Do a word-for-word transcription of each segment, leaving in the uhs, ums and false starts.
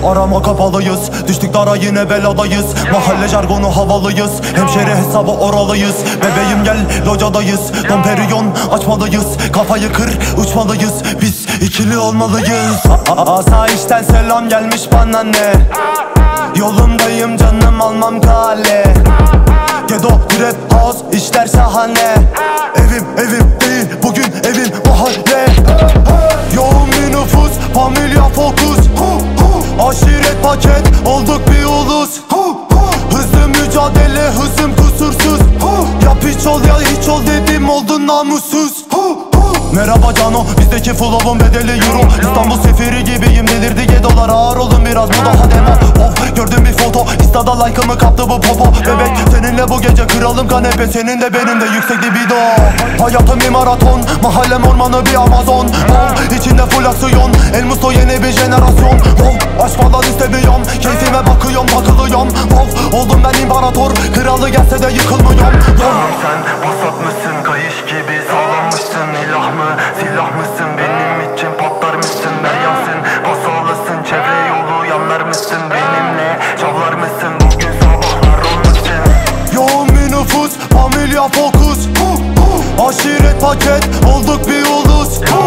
arama kapalıyız. Düştük dara yine beladayız. Mahalle jargonu havalıyız. Hemşeri hesabı oralıyız. Bebeğim gel locadayız. Don Perignon açmalıyız. Kafayı kır uçmalıyız. Biz ikili olmalıyız. Asayişten selam gelmiş bana ne. Yolumdayım canım almam kale. Gedo trap house işler şahane. Evim evim değil bugün evim mahalle. Yoğun bir nüfus familya fokus. Aşiret paket olduk bir ulus. Hızlı mücadele hızım kusursuz. Yap hiç ol ya hiç ol dedim oldun namussuz. Merhaba Cano, bizdeki flow'un bedeli euro. İstanbul seferi gibiyim, delirdi gedolar. Ağır olun biraz, bu daha demo. Of, gördüm bir foto, Insta'da like'ımı kaptı bu popo. Bebek, seninle bu gece kralım kanepe. Senin de benim de yüksek libido. Hayatım bir maraton, mahallem ormanı bir Amazon. Oh, içinde full aksiyon, El Musto yeni bir jenerasyon. Oh, aşk falan istemiyorum, keyfime bakıyorum takılıyorum. Oh, oldum ben imparator, kralı gelse de yıkılmıyorum. Canım sen vasat mısın, kayış gibi sağlanmışsın. İlah mı, silah mısın, benim için patlar mısın? Meryemsin, pasalısın, çevre yolu yanlar mısın? Benimle çavlar mısın, bugün sabahlar olmasın? Yoğun bir nüfus, familya fokus. Aşiret paket, olduk bir ulus.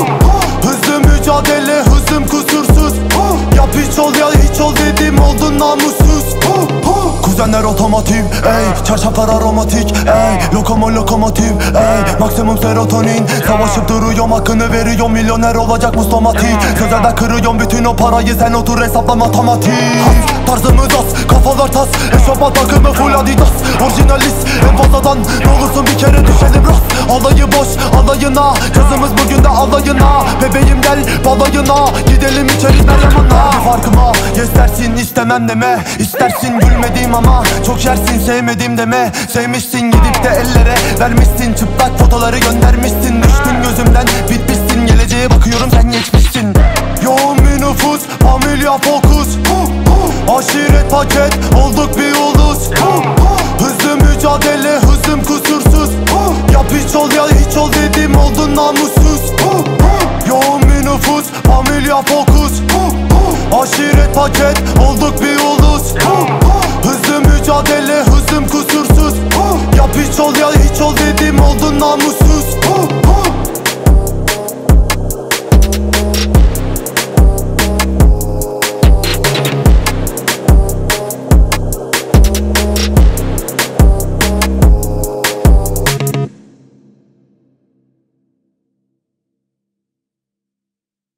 Hızlı mücadele, hızım kusursuz. Yap hiç ol ya hiç ol dedim oldun namussuz. Kuzenler otomotiv, ey çarşaflar aromatik, ey lokomo lokomotiv, ey maksimum serotonin. Savaşıp duruyorum hakkını veriyorum, milyoner olacak mustomatik. Sözlerden kırıyorum bütün o parayı, sen otur hesapla matematik. Has, tarzımız az, kafalar tas, eşofman takımı full adidas. Orijinalist, en fazladan ne olursun bir kere düşelim rast. Alayı boş, alayına, kızımız bugün de alayına. Bebeğim gel balayına, gidelim içeri Meryem'ana. Bir farkıma, yes dersin istemem deme. İstersin gülmediğim ama çok yersin sevmediğim deme. Sevmişsin gidip de ellere vermişsin, çıplak fotoları göndermişsin. Düştün gözümden bitmişsin, geleceğe bakıyorum sen geçmişsin. Yoğun bir nüfus, familya fokus. Aşiret paket, olduk bir ulus. Hızlı mücadele, hızım kusursuz. Yap hiç ol ya hiç ol dedim oldun namussuz. Yoğun bir nüfus, familya fokus. Aşiret paket, olduk bir ulus. Hızlı mücadele, hızım kusursuz. Yap hiç ol ya hiç ol dedim oldun namussuz.